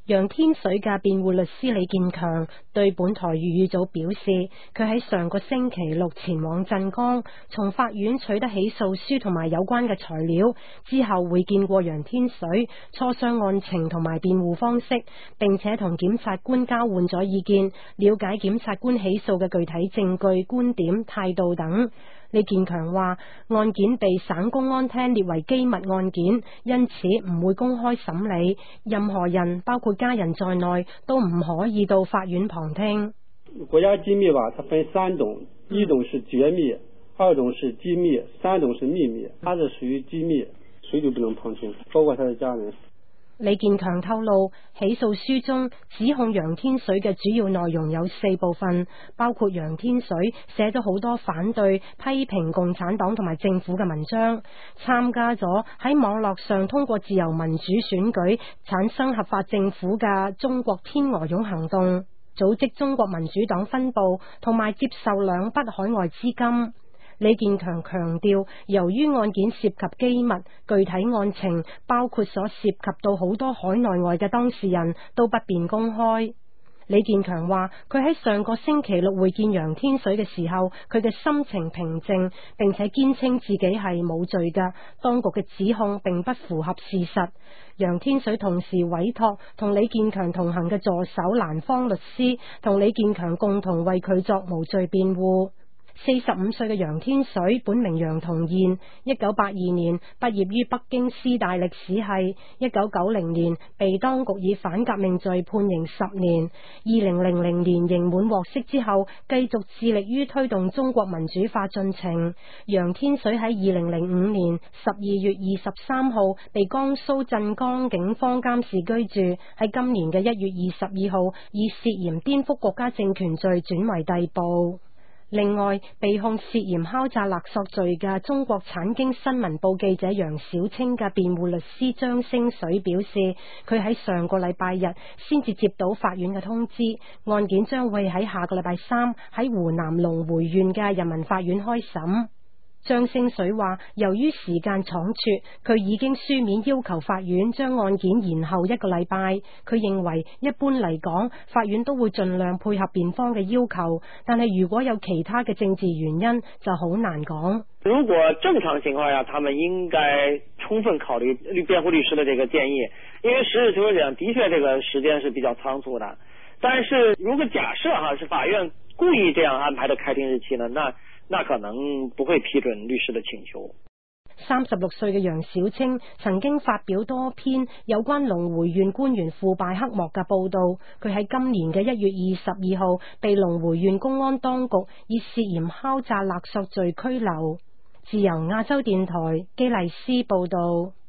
楊天水嘅辯護律師李建強對本台粵語組表示，佢喺上個星期六前往鎮江，從法院取得起訴書同埋有關嘅材料，之後會見過楊天水，磋商案情同埋辯護方式，並且同檢察官交換咗意見，了解檢察官起訴嘅具體證據、觀點、態度等。李建強話，案件被省公安廳列為機密案件，因此唔會公開審理，任何人包括家人在內都唔可以到法院旁聽。 國家機密吧，它分三種，一種是絕密，二種是機密，三種是秘密。它是屬於機密，誰都不能旁聽，包括他的家人。 李建強透露，起訴書中指控楊天水嘅主要內容有4部分，包括楊天水寫咗好多反對、批評共產黨同埋政府嘅文章，參加咗喺網絡上通過自由民主選舉產生合法政府嘅中國天鵝絨行動，組織中國民主黨分部，同埋接受2筆海外資金。李建強強調，由於案件涉及機密，具體案情包括所涉及到好多海內外嘅當事人都不便公開。李建強話，佢喺上個星期六會見楊天水嘅時候，佢嘅心情平靜，並且堅稱自己係冇罪嘅，當局嘅指控並不符合事實。楊天水同時委託同李建強同行嘅助手蘭芳律師，同李建強共同為佢作無罪辯護。45歲嘅楊天水本名楊同賢，1982年畢業於北京師大歷史系，1990年被當局以反革命罪判刑10年，2000年刑滿獲釋之後，繼續致力於推動中國民主化進程。楊天水喺2005年12月23號被江蘇鎮江警方監視居住，喺今年嘅1月22號以涉嫌顛覆國家政權罪轉為逮捕。另外，被控涉嫌敲詐勒索罪嘅中國產經新聞報記者楊小青嘅辯護律師張星水表示，佢喺上個禮拜日先至接到法院嘅通知，案件將會喺下個禮拜3喺湖南龍回縣嘅人民法院開審。張星水話，由於時間倉促，佢已經書面要求法院將案件延後1個禮拜。佢認為一般嚟講，法院都會盡量配合辯方嘅要求，但係如果有其他嘅政治原因，就好難講。 如果正常情況下，他們應該充分考慮辯護律師的這個建議，因為實事求是講，的確這個時間是比較倉促的。但是如果假設是法院故意這樣安排的開庭日期呢，那可能不會批准律師的請求。 36歲嘅楊小青曾經發表多篇有關龍回縣官員腐敗黑幕嘅報道。佢喺今年嘅1月22號被龍回縣公安當局以涉嫌敲詐勒索罪拘留。自由亞洲電台姬麗絲報道。